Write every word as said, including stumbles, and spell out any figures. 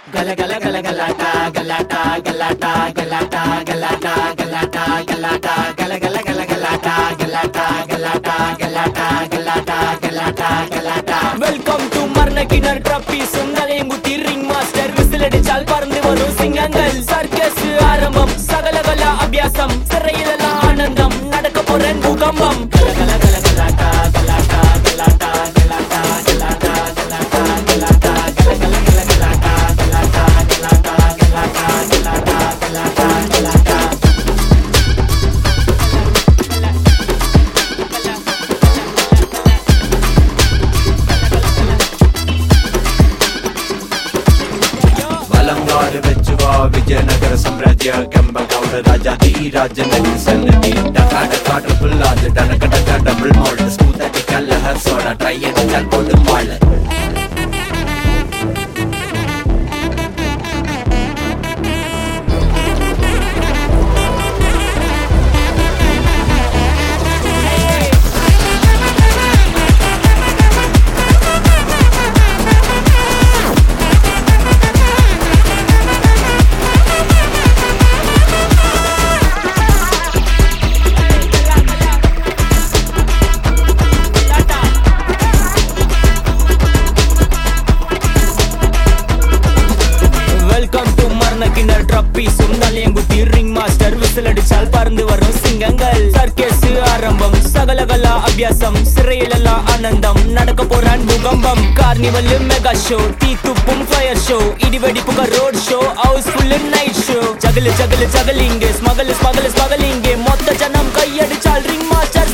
Gala gala gala galata galata galata galata galata galata galata gala gala gala galata galata galata galata galata galata galata Welcome to Marnakinar Trophy Sundalenguthi ring master whistle அடிச்சால் பறந்து வரும் சிங்கங்கள் circus ஆரம்பம் சகலகல அபியாசம் சிறையிலெல்லாம் ஆனந்தம் நடக்க போற பூகம்பம் gala gala gala galata galata galata galata galata galata galata gala gala gala galata galata galata galata galata galata galata Valangaru vechuva Vijayanagara Samrajya Kembagowda Raja Di Raja Nagi Sannadi Dakada Kata Pullad Danaka Daka Double Malt Smooth Atika Lahar Soda Try and Chal Podu Mala Marnakinar Trophy Sundalenguthi ring master whistle அடிச்சால் பறந்து வரும் சிங்கங்கள் circus ஆரம்பம் சகலகல அபியாசம் சிறையிலெல்லா ஆனந்தம் நடக்க போறான் பூகம்பம் கார்னிவல் மெகா ஷோ தீ துப்பும் ஃபயர் ஷோ இடிவெடிப்புக road show houseful night show ஜகல ஜகல ஜகலிங்க ஸ்மகல் ஸ்மகல் ஸ்மகலிங்க மொத்த ஜனம் கையடிச்சால் ரிங் மாஸ்டர்